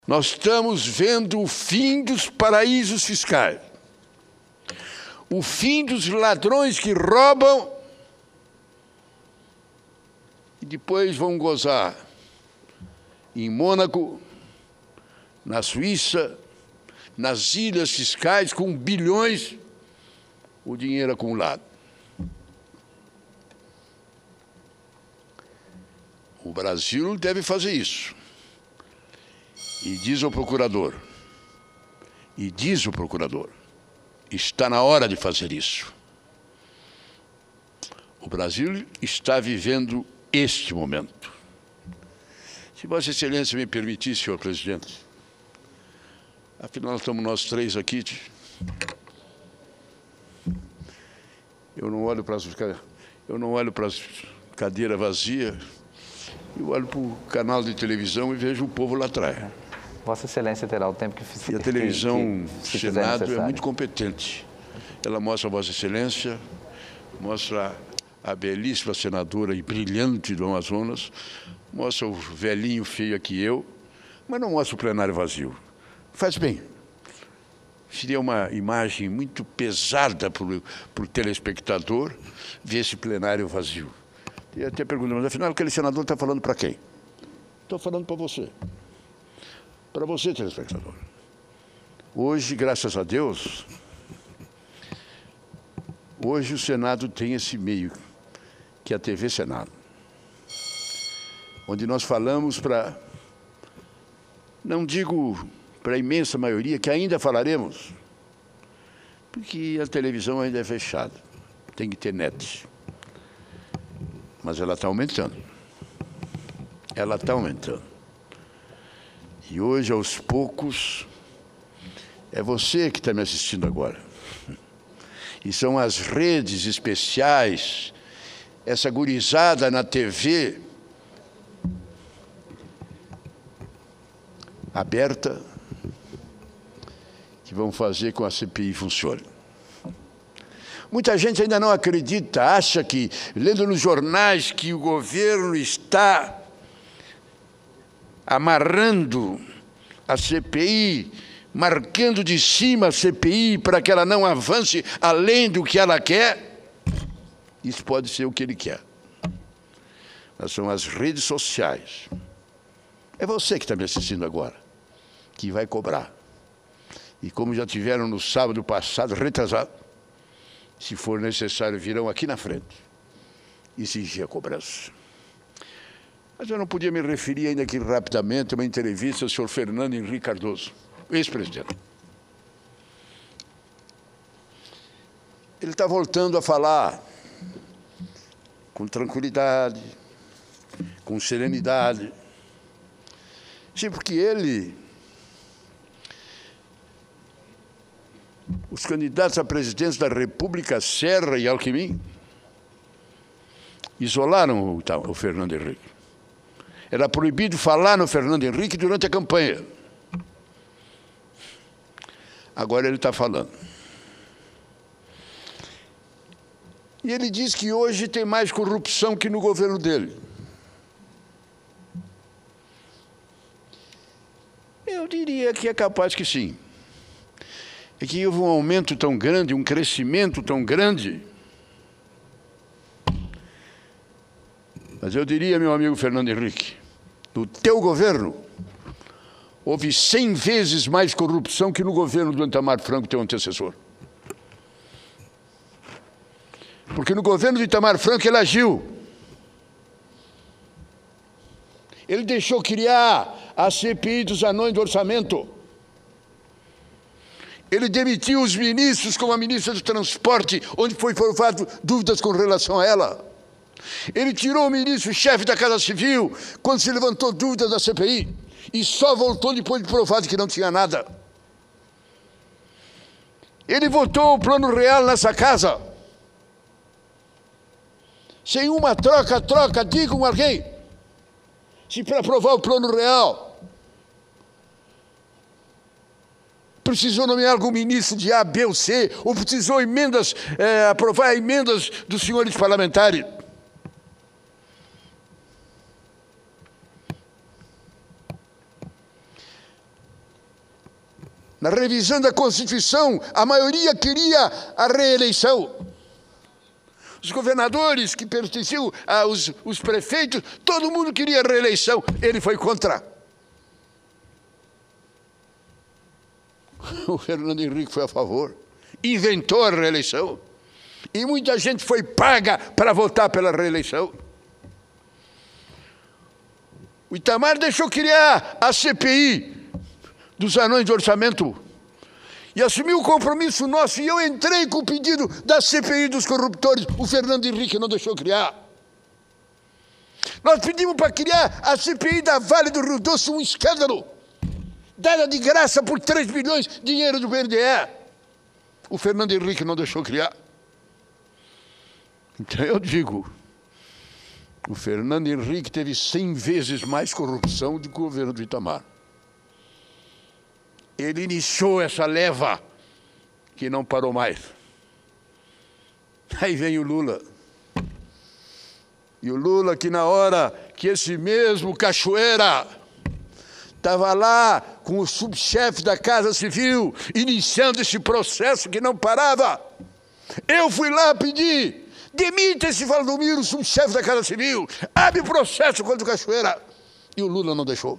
Nós estamos vendo o fim dos paraísos fiscais, o fim dos ladrões que roubam e depois vão gozar em Mônaco, na Suíça, nas ilhas fiscais, com bilhões, o dinheiro acumulado. O Brasil deve fazer isso. E diz o procurador, está na hora de fazer isso. O Brasil está vivendo este momento. Se Vossa Excelência me permitir, senhor presidente, afinal estamos nós três aqui, eu não olho para as cadeiras vazias, eu olho para o canal de televisão e vejo o povo lá atrás. Vossa Excelência terá o tempo que fizer. E a televisão do Senado é muito competente. Ela mostra a Vossa Excelência, mostra a belíssima senadora e brilhante do Amazonas, mostra o velhinho feio aqui eu, mas não mostra o plenário vazio. Faz bem. Seria uma imagem muito pesada para o telespectador ver esse plenário vazio. E até pergunto, mas afinal aquele senador está falando para quem? Estou falando para você. Para você, telespectador. Hoje, graças a Deus, hoje o Senado tem esse meio, que é a TV Senado, onde nós falamos para, não digo para a imensa maioria, que ainda falaremos, porque a televisão ainda é fechada, tem que ter net. Mas ela está aumentando. Ela está aumentando. E hoje, aos poucos, é você que está me assistindo agora. E são as redes especiais, essa gurizada na TV aberta, que vão fazer com que a CPI funcione. Muita gente ainda não acredita, acha que, lendo nos jornais, que o governo está amarrando a CPI, marcando de cima a CPI para que ela não avance além do que ela quer. Isso pode ser o que ele quer. Mas são as redes sociais. É você que está me assistindo agora, que vai cobrar. E como já tiveram no sábado passado, retrasado, se for necessário, virão aqui na frente exigir a cobrança. Mas eu não podia me referir ainda aqui rapidamente a uma entrevista ao senhor Fernando Henrique Cardoso, ex-presidente. Ele está voltando a falar com tranquilidade, com serenidade. Sim, porque os candidatos à presidência da República, Serra e Alckmin, isolaram o Fernando Henrique. Era proibido falar no Fernando Henrique durante a campanha. Agora ele está falando. E ele diz que hoje tem mais corrupção que no governo dele. Eu diria que é capaz que sim. É que houve um aumento tão grande, um crescimento tão grande. Mas eu diria, meu amigo Fernando Henrique, no teu governo, houve 100 vezes mais corrupção que no governo do Itamar Franco, teu antecessor. Porque no governo do Itamar Franco ele agiu. Ele deixou criar a CPI dos anões do orçamento. Ele demitiu os ministros, como a ministra do Transporte, onde foi provado dúvidas com relação a ela. Ele tirou o ministro-chefe da Casa Civil quando se levantou dúvidas da CPI e só voltou depois de provado que não tinha nada. Ele votou o Plano Real nessa casa. Sem uma troca, digam alguém. Se para aprovar o Plano Real precisou nomear algum ministro de A, B ou C, ou precisou aprovar emendas dos senhores parlamentares. Na revisão da Constituição, a maioria queria a reeleição. Os governadores que pertenciam aos prefeitos, todo mundo queria a reeleição. Ele foi contra. O Fernando Henrique foi a favor. Inventou a reeleição. E muita gente foi paga para votar pela reeleição. O Itamar deixou criar a CPI dos anões de orçamento e assumiu o compromisso nosso, e eu entrei com o pedido da CPI dos corruptores. O Fernando Henrique não deixou criar. Nós pedimos para criar a CPI da Vale do Rio Doce, um escândalo, dada de graça por 3 bilhões, dinheiro do BNDE. O Fernando Henrique não deixou criar. Então eu digo, o Fernando Henrique teve 100 vezes mais corrupção do que o governo do Itamar. Ele iniciou essa leva que não parou mais. Aí vem o Lula. E o Lula, que na hora que esse mesmo Cachoeira estava lá com o subchefe da Casa Civil, iniciando esse processo que não parava, eu fui lá pedir: demita esse Valdomiro, subchefe da Casa Civil, abre processo contra o Cachoeira. E o Lula não deixou.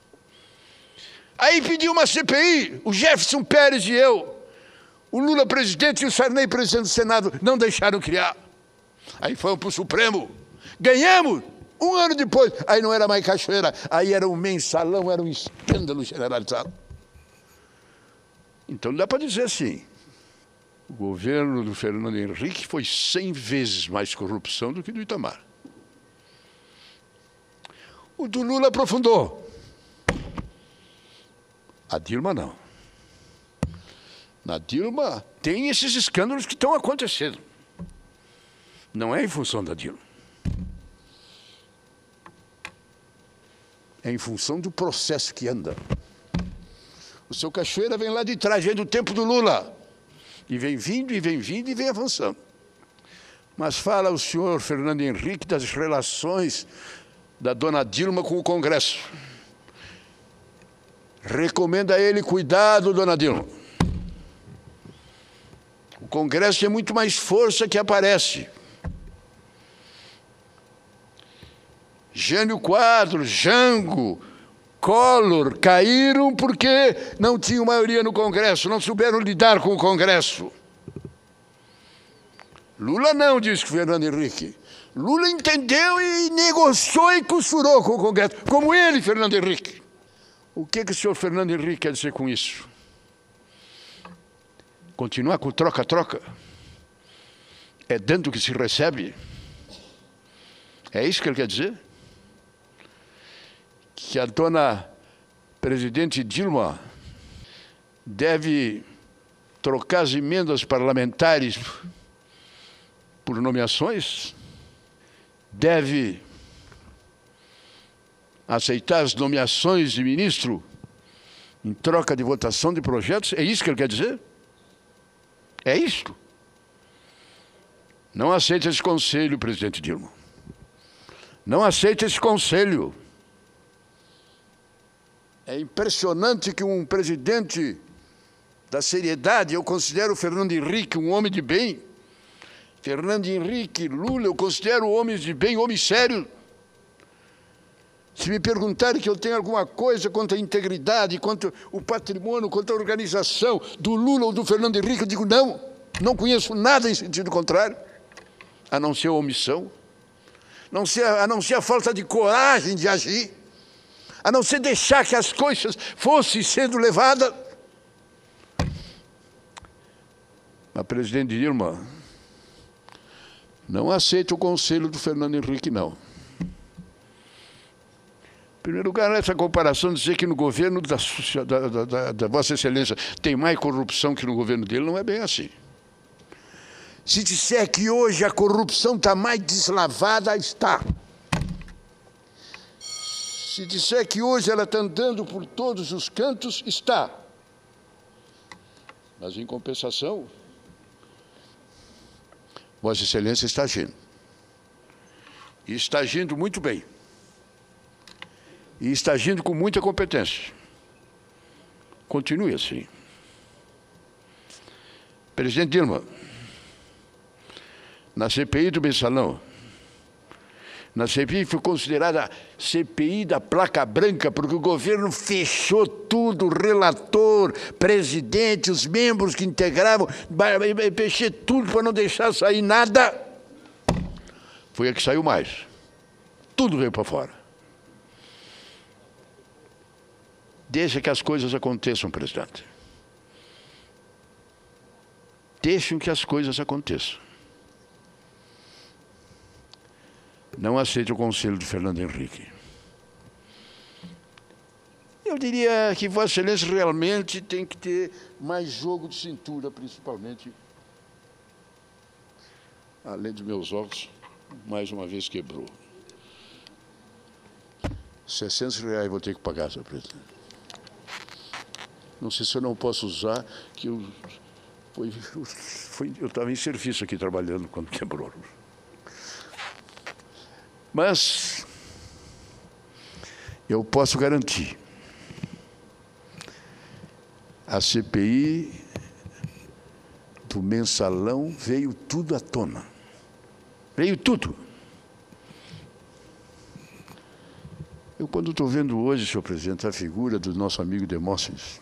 Aí pediu uma CPI, o Jefferson Pérez e eu, o Lula presidente e o Sarney presidente do Senado, não deixaram criar. Aí fomos para o Supremo, ganhamos. 1 ano depois, aí não era mais Cachoeira, aí era um mensalão, era um escândalo generalizado. Então dá para dizer assim, o governo do Fernando Henrique foi 100 vezes mais corrupção do que do Itamar. O do Lula aprofundou. A Dilma não. Na Dilma tem esses escândalos que estão acontecendo. Não é em função da Dilma. É em função do processo que anda. O seu Cachoeira vem lá de trás, vem do tempo do Lula. E vem vindo, e vem vindo, e vem avançando. Mas fala o senhor Fernando Henrique das relações da dona Dilma com o Congresso. Recomenda a ele cuidado, dona Dilma. O Congresso tem muito mais força que aparece. Jânio Quadros, Jango, Collor caíram porque não tinham maioria no Congresso, não souberam lidar com o Congresso. Lula não, disse o Fernando Henrique. Lula entendeu e negociou e costurou com o Congresso, como ele, Fernando Henrique. O que o senhor Fernando Henrique quer dizer com isso? Continuar com troca-troca? É dentro que se recebe? É isso que ele quer dizer? Que a dona presidente Dilma deve trocar as emendas parlamentares por nomeações? Deve aceitar as nomeações de ministro em troca de votação de projetos? É isso que ele quer dizer? É isso? Não aceita esse conselho, presidente Dilma. Não aceita esse conselho. É impressionante que um presidente da seriedade, eu considero o Fernando Henrique um homem de bem. Fernando Henrique, Lula, eu considero homens de bem, homens sérios. Se me perguntarem que eu tenho alguma coisa contra a integridade, contra o patrimônio, contra a organização do Lula ou do Fernando Henrique, eu digo não. Não conheço nada em sentido contrário, a não ser a omissão, a não ser a falta de coragem de agir, a não ser deixar que as coisas fossem sendo levadas. Mas, presidente Dilma, não aceita o conselho do Fernando Henrique, não. Em primeiro lugar, essa comparação de dizer que no governo da Vossa Excelência tem mais corrupção que no governo dele, não é bem assim. Se disser que hoje a corrupção está mais deslavada, está. Se disser que hoje ela está andando por todos os cantos, está. Mas, em compensação, Vossa Excelência está agindo. E está agindo muito bem. E está agindo com muita competência. Continue assim. Presidente Dilma, na CPI do Mensalão, na CPI foi considerada a CPI da placa branca, porque o governo fechou tudo, o relator, presidente, os membros que integravam, fechou tudo para não deixar sair nada. Foi a que saiu mais. Tudo veio para fora. Deixa que as coisas aconteçam, presidente. Deixem que as coisas aconteçam. Não aceite o conselho de Fernando Henrique. Eu diria que Vossa Excelência realmente tem que ter mais jogo de cintura, principalmente. Além dos meus óculos, mais uma vez quebrou. R$600 vou ter que pagar, senhor presidente. Não sei se eu não posso usar, que eu estava em serviço aqui trabalhando quando quebrou. Mas eu posso garantir, a CPI do Mensalão veio tudo à tona. Veio tudo. Eu, quando estou vendo hoje, senhor presidente, a figura do nosso amigo Demóstenes,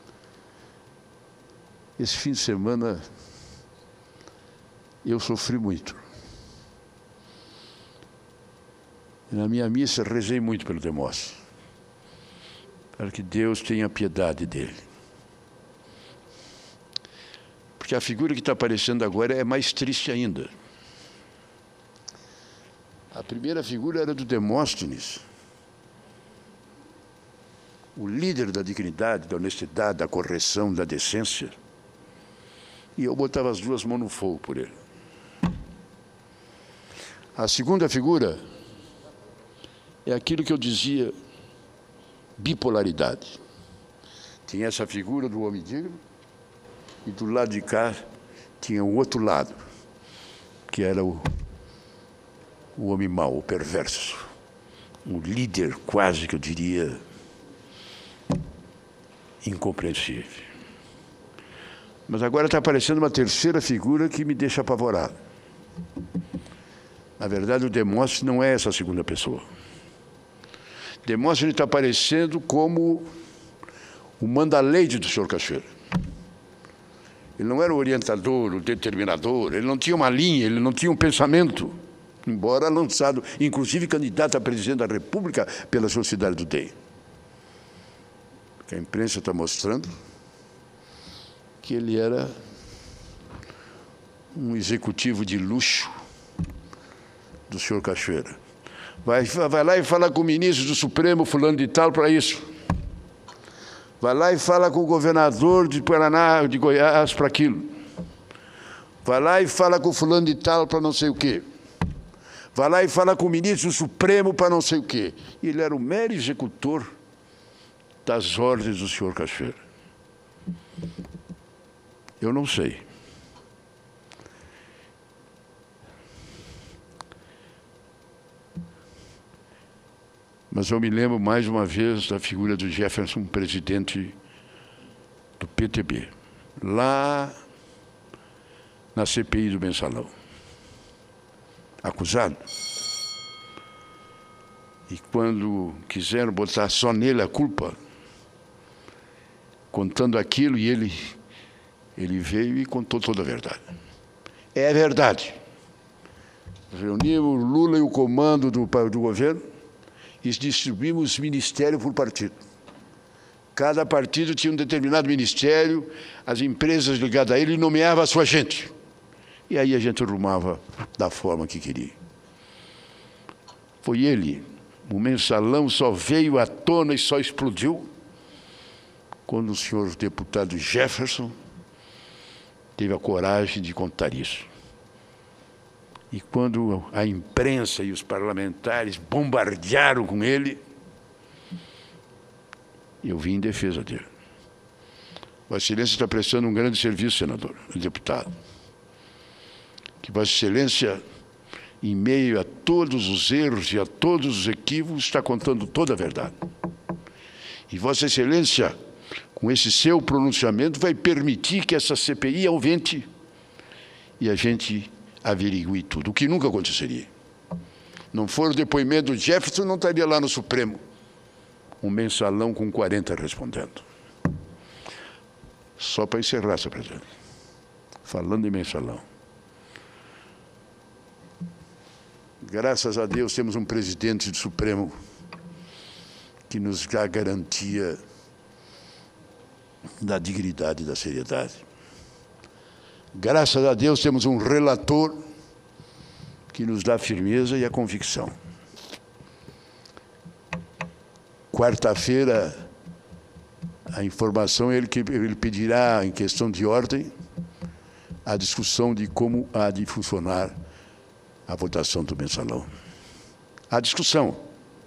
esse fim de semana eu sofri muito. Na minha missa, rezei muito pelo Demóstenes, para que Deus tenha piedade dele. Porque a figura que está aparecendo agora é mais triste ainda. A primeira figura era do Demóstenes, o líder da dignidade, da honestidade, da correção, da decência. E eu botava as duas mãos no fogo por ele. A segunda figura é aquilo que eu dizia, bipolaridade. Tinha essa figura do homem digno e do lado de cá tinha o outro lado, que era o homem mau, o perverso. Um líder quase que eu diria incompreensível. Mas agora está aparecendo uma terceira figura que me deixa apavorado. Na verdade, o Demóstenes não é essa segunda pessoa. Demóstenes está aparecendo como o manda-leite do senhor Cachoeira. Ele não era o orientador, o determinador, ele não tinha uma linha, ele não tinha um pensamento, embora lançado, inclusive candidato a presidente da República pela Sociedade do DEM. Que a imprensa está mostrando que ele era um executivo de luxo do senhor Cachoeira. Vai lá e fala com o ministro do Supremo, fulano de tal, para isso. Vai lá e fala com o governador de Paraná, de Goiás, para aquilo. Vai lá e fala com o fulano de tal, para não sei o quê. Vai lá e fala com o ministro do Supremo, para não sei o quê. E ele era o mero executor das ordens do senhor Cachoeira. Eu não sei. Mas eu me lembro mais uma vez da figura do Jefferson, presidente do PTB, lá na CPI do Mensalão. Acusado. E quando quiseram botar só nele a culpa, contando aquilo, e ele veio e contou toda a verdade. É a verdade. Reunimos o Lula e o comando do governo e distribuímos ministério por partido. Cada partido tinha um determinado ministério, as empresas ligadas a ele nomeavam a sua gente. E aí a gente arrumava da forma que queria. Foi ele. O Mensalão só veio à tona e só explodiu quando o senhor deputado Jefferson teve a coragem de contar isso. E quando a imprensa e os parlamentares bombardearam com ele, eu vim em defesa dele. Vossa Excelência está prestando um grande serviço, senador, deputado. Que Vossa Excelência, em meio a todos os erros e a todos os equívocos, está contando toda a verdade. E Vossa Excelência com esse seu pronunciamento, vai permitir que essa CPI aumente e a gente averigue tudo, o que nunca aconteceria. Não for o depoimento do Jefferson, não estaria lá no Supremo um mensalão com 40 respondendo. Só para encerrar, senhor presidente, falando em mensalão. Graças a Deus temos um presidente do Supremo que nos dá garantia da dignidade e da seriedade. Graças a Deus temos um relator que nos dá a firmeza e a convicção. Quarta-feira, a informação é que ele pedirá, em questão de ordem, a discussão de como há de funcionar a votação do mensalão. A discussão.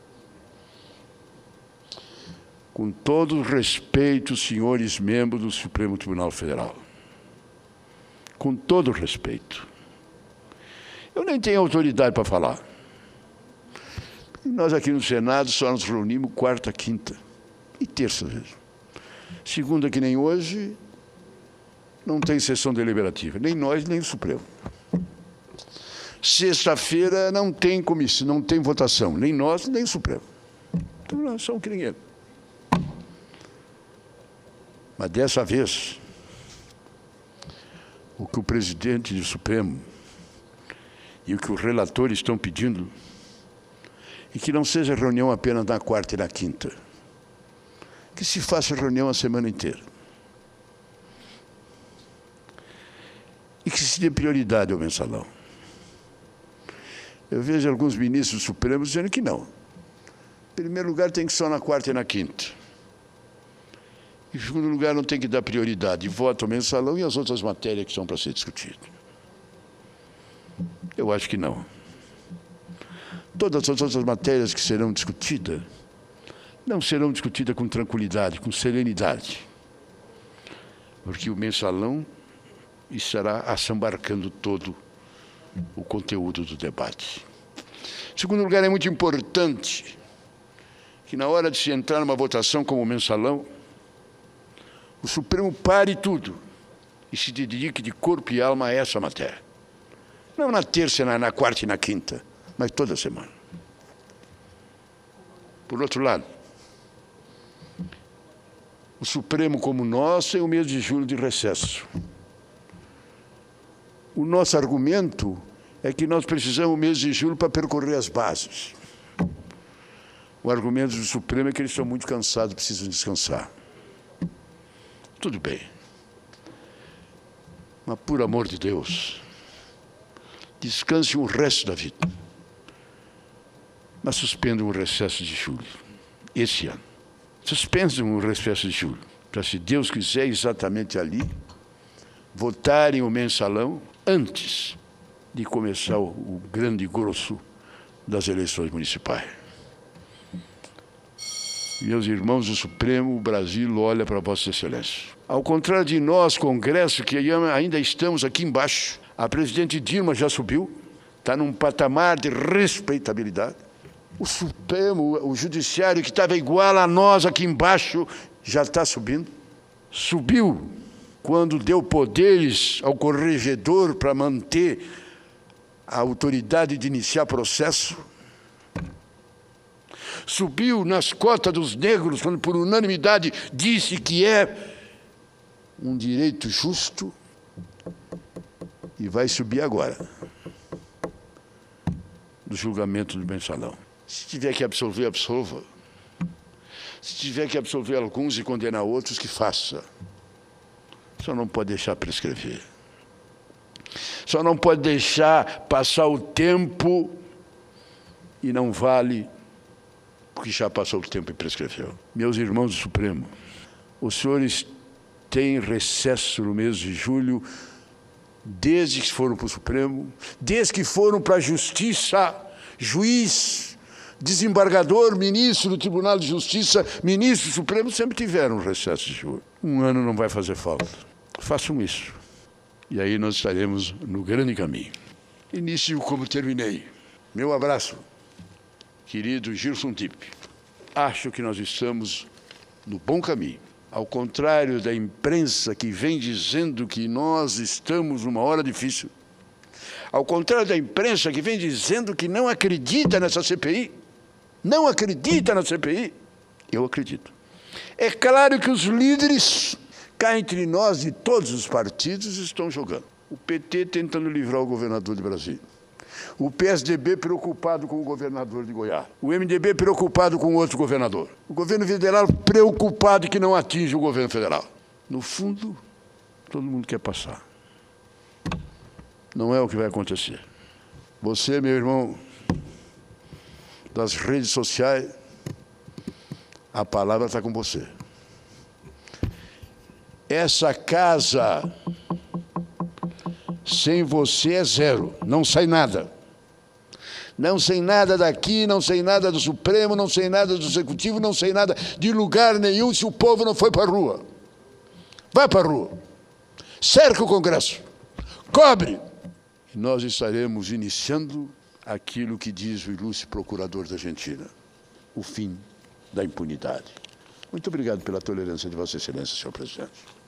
Com todo respeito, senhores membros do Supremo Tribunal Federal. Com todo respeito. Eu nem tenho autoridade para falar. Nós aqui no Senado só nos reunimos quarta, quinta e terça vezes. Segunda, que nem hoje, não tem sessão deliberativa, nem nós, nem o Supremo. Sexta-feira não tem comissão, não tem votação, nem nós, nem o Supremo. Então nós somos que nem ele. Mas dessa vez, o que o presidente do Supremo e o que os relatores estão pedindo é que não seja reunião apenas na quarta e na quinta, que se faça reunião a semana inteira. E que se dê prioridade ao mensalão. Eu vejo alguns ministros do Supremo dizendo que não. Em primeiro lugar, tem que ser só na quarta e na quinta. Em segundo lugar, não tem que dar prioridade. Voto ao mensalão e as outras matérias que são para ser discutidas. Eu acho que não. Todas as outras matérias que serão discutidas, não serão discutidas com tranquilidade, com serenidade. Porque o mensalão estará assambarcando todo o conteúdo do debate. Em segundo lugar, é muito importante que na hora de se entrar numa votação como o mensalão, o Supremo pare tudo e se dedique de corpo e alma a essa matéria. Não na terça, na quarta e na quinta, mas toda semana. Por outro lado, o Supremo, como nós, tem o mês de julho de recesso. O nosso argumento é que nós precisamos do mês de julho para percorrer as bases. O argumento do Supremo é que eles estão muito cansados, precisam descansar. Tudo bem. Mas, por amor de Deus, descanse o resto da vida. Mas suspendam o recesso de julho, esse ano. Suspendam o recesso de julho, para, se Deus quiser, exatamente ali, votarem o mensalão antes de começar o grande grosso das eleições municipais. Meus irmãos do Supremo, o Brasil olha para Vossa Excelência. Ao contrário de nós, Congresso, que ainda estamos aqui embaixo, a presidente Dilma já subiu, está num patamar de respeitabilidade. O Supremo, o Judiciário, que estava igual a nós aqui embaixo, já está subindo. Subiu quando deu poderes ao corregedor para manter a autoridade de iniciar processo. Subiu nas cotas dos negros, quando por unanimidade disse que é um direito justo, e vai subir agora, do julgamento do mensalão. Se tiver que absolver, absolva. Se tiver que absolver alguns e condenar outros, que faça. Só não pode deixar prescrever. Só não pode deixar passar o tempo e não vale, porque já passou o tempo e prescreveu. Meus irmãos do Supremo, os senhores têm recesso no mês de julho, desde que foram para o Supremo, desde que foram para a Justiça, juiz, desembargador, ministro do Tribunal de Justiça, ministro do Supremo, sempre tiveram recesso de julho. Um ano não vai fazer falta. Façam isso. E aí nós estaremos no grande caminho. Início como terminei. Meu abraço, querido Gilson Tippe. Acho que nós estamos no bom caminho. Ao contrário da imprensa que vem dizendo que nós estamos numa hora difícil, ao contrário da imprensa que vem dizendo que não acredita nessa CPI, não acredita na CPI, eu acredito. É claro que os líderes, cá entre nós de todos os partidos, estão jogando. O PT tentando livrar o governador de Brasília. O PSDB preocupado com o governador de Goiás. O MDB preocupado com outro governador. O governo federal preocupado que não atinge o governo federal. No fundo, todo mundo quer passar. Não é o que vai acontecer. Você, meu irmão, das redes sociais, a palavra está com você. Essa casa, sem você é zero, não sai nada. Não sei nada daqui, não sei nada do Supremo, não sei nada do Executivo, não sei nada de lugar nenhum se o povo não foi para a rua. Vai para a rua. Cerca o Congresso. Cobre. E nós estaremos iniciando aquilo que diz o ilustre procurador da Argentina, o fim da impunidade. Muito obrigado pela tolerância de Vossa Excelência, senhor presidente.